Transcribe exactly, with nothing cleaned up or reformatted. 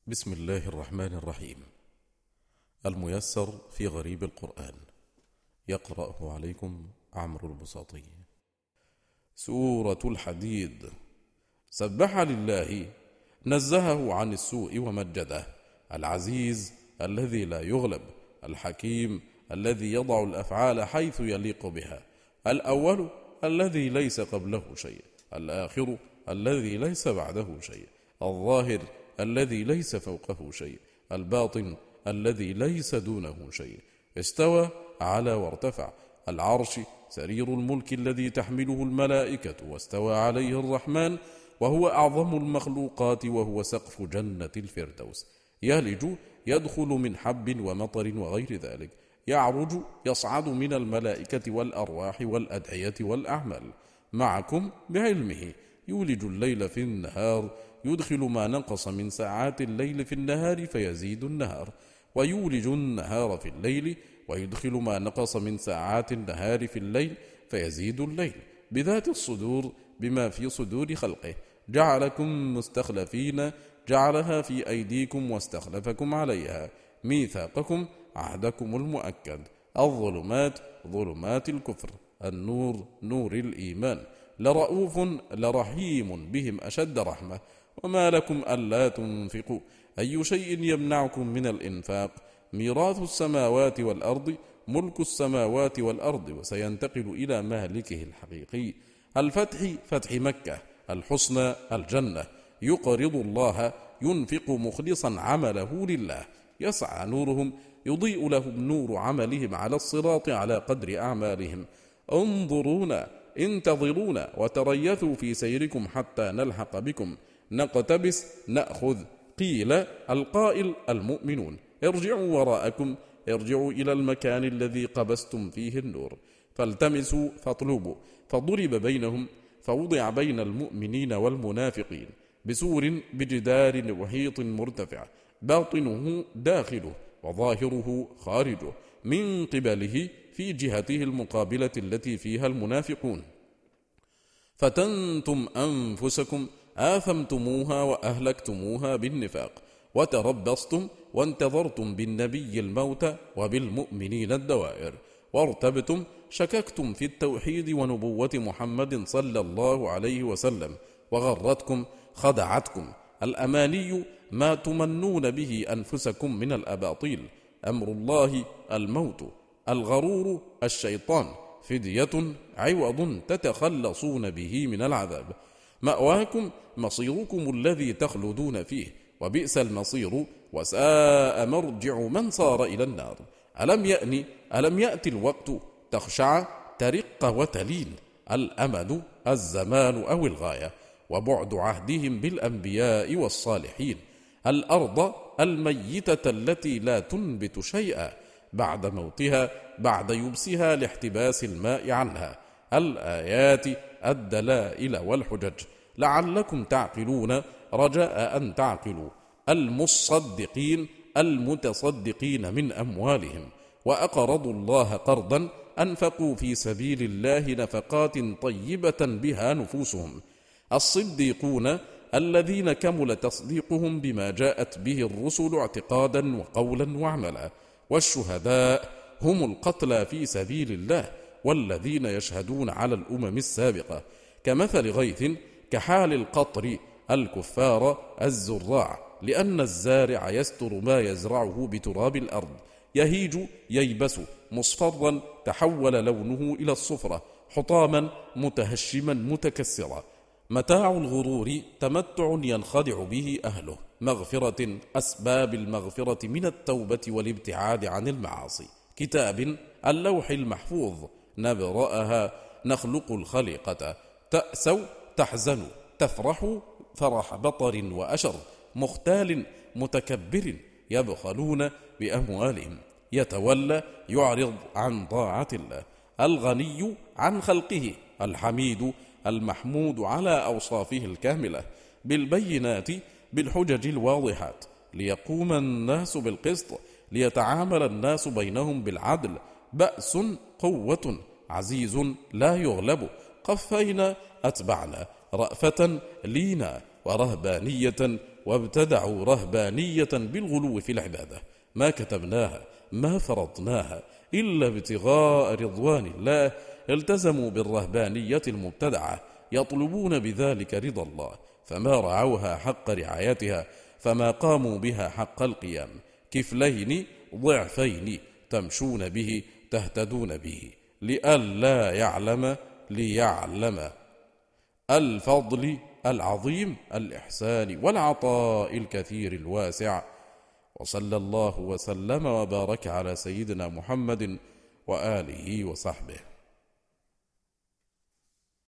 بسم الله الرحمن الرحيم. الميسر في غريب القرآن، يقرأه عليكم عمرو البساطي. سورة الحديد. سبح لله، نزهه عن السوء ومجده، العزيز الذي لا يغلب، الحكيم الذي يضع الأفعال حيث يليق بها، الأول الذي ليس قبله شيء، الآخر الذي ليس بعده شيء، الظاهر الذي ليس فوقه شيء، الباطن الذي ليس دونه شيء، استوى على وارتفع، العرش سرير الملك الذي تحمله الملائكة، واستوى عليه الرحمن وهو أعظم المخلوقات، وهو سقف جنة الفردوس، يلج يدخل من حب ومطر وغير ذلك، يعرج يصعد من الملائكة والأرواح والأدعية والأعمال، معكم بعلمه، يولج الليل في النهار، يدخل ما نقص من ساعات الليل في النهار فيزيد النهار، ويولج النهار في الليل، ويدخل ما نقص من ساعات النهار في الليل فيزيد الليل، بذات الصدور بما في صدور خلقه، جعلكم مستخلفين، جعلها في أيديكم واستخلفكم عليها، ميثاقكم عهدكم المؤكد، الظلمات ظلمات الكفر، النور نور الإيمان، لرؤوف لرحيم بهم أشد رحمة، وما لكم ألا تنفقوا، أي شيء يمنعكم من الإنفاق، ميراث السماوات والأرض، ملك السماوات والأرض، وسينتقل إلى مالكه الحقيقي، الفتح فتح مكة، الحسنى الجنة، يقرض الله ينفق مخلصا عمله لله، يسعى نورهم، يضيء لهم نور عملهم على الصراط على قدر أعمالهم، انظرونا انتظرونا وتريثوا في سيركم حتى نلحق بكم، نقتبس نأخذ، قيل القائل المؤمنون، ارجعوا وراءكم، ارجعوا إلى المكان الذي قبستم فيه النور، فالتمسوا فاطلبوا، فضرب بينهم، فوضع بين المؤمنين والمنافقين بسور بجدار وحيط مرتفع، باطنه داخله وظاهره خارجه، من قبله في جهته المقابلة التي فيها المنافقون، فتنتم أنفسكم آثمتموها وأهلكتموها بالنفاق، وتربصتم وانتظرتم بالنبي الموت وبالمؤمنين الدوائر، وارتبتم شككتم في التوحيد ونبوة محمد صلى الله عليه وسلم، وغرتكم خدعتكم الأماني ما تمنون به أنفسكم من الأباطيل، أمر الله الموت، الغرور الشيطان، فدية عوض تتخلصون به من العذاب، مأواكم مصيركم الذي تخلدون فيه، وبئس المصير وساء مرجع من صار إلى النار، ألم يأني ألم يأتي الوقت تخشع ترق وتلين، الأمد الزمان أو الغاية، وبعد عهدهم بالأنبياء والصالحين، الأرض الميتة التي لا تنبت شيئا بعد موتها، بعد يبسها لاحتباس الماء عنها، الآيات الدلائل والحجج، لعلكم تعقلون، رجاء أن تعقلوا، المصدقين المتصدقين من أموالهم، وأقرضوا الله قرضا أنفقوا في سبيل الله نفقات طيبة بها نفوسهم، الصديقون الذين كمل تصديقهم بما جاءت به الرسل اعتقادا وقولا وعملا، والشهداء هم القتلى في سبيل الله، والذين يشهدون على الأمم السابقة، كمثل غيث كحال القطر، الكفار الزراع، لأن الزارع يستر ما يزرعه بتراب الأرض، يهيج ييبس مصفرا تحول لونه إلى الصفرة، حطاما متهشما متكسرا، متاع الغرور تمتع ينخدع به أهله، مغفرة أسباب المغفرة من التوبة والابتعاد عن المعاصي، كتاب اللوح المحفوظ، نبرأها نخلق الخليقة، تأسوا تحزنوا تفرحوا فرح بطر وأشر، مختال متكبر، يبخلون بأموالهم، يتولى يعرض عن طاعة الله، الغني عن خلقه، الحميد المحمود على أوصافه الكاملة، بالبينات بالحجج الواضحات، ليقوم الناس بالقسط، ليتعامل الناس بينهم بالعدل، بأس قوة، عزيز لا يغلب، قفينا أتبعنا، رأفة لينا، ورهبانية وابتدعوا رهبانية بالغلو في العبادة، ما كتبناها ما فرضناها إلا ابتغاء رضوان الله. التزموا بالرهبانية المبتدعة يطلبون بذلك رضا الله، فما رعوها حق رعايتها، فما قاموا بها حق القيام. كفلين ضعفين تمشون به تهتدون به، لئلا يعلم ليعلم. الفضل العظيم، الإحسان والعطاء الكثير الواسع. وصلى الله وسلم وبارك على سيدنا محمد وآله وصحبه.